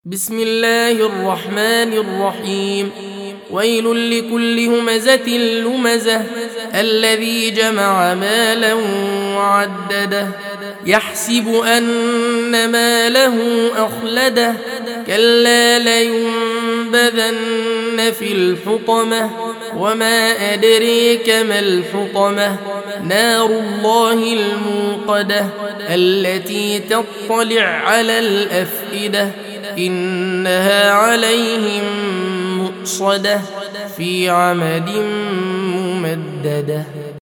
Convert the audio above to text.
بسم الله الرحمن الرحيم. ويل لكل همزة لمزة الذي جمع مالا وعدده يحسب أن ماله أخلده كلا لينبذن في الحطمة وما أدريك ما الحطمة نار الله الموقدة التي تطلع على الأفئدة إنها عليهم مؤصدة في عمد ممددة.